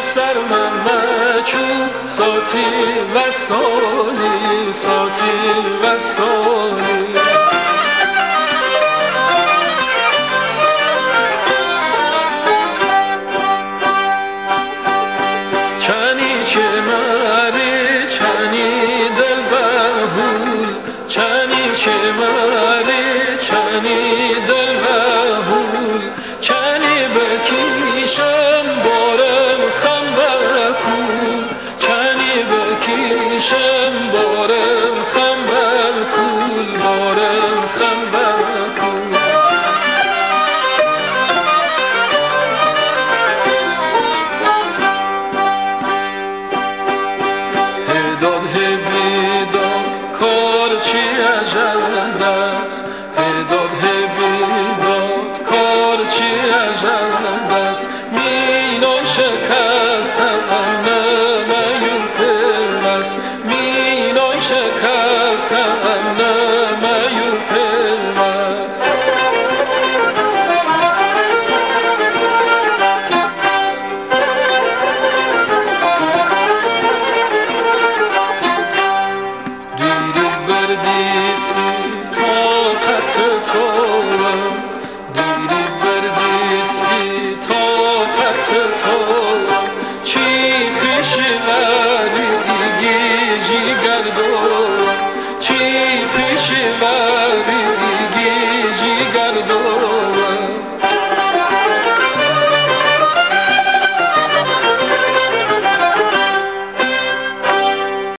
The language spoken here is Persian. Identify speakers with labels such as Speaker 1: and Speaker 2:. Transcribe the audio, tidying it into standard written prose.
Speaker 1: سرمم چون ساتی و سالی ساتی و سالی چنی چه مری چنی دل بهول چنی چه مری چنی دل بهول چنی بکیشم بارم خم بکول چنی بکیشم بارم خم بکول بارم خم بکول هداد بیداد کار چی عجب است هداد بیداد کار چی عجب است مینان شکستم نمیو پیوست مینان شکستم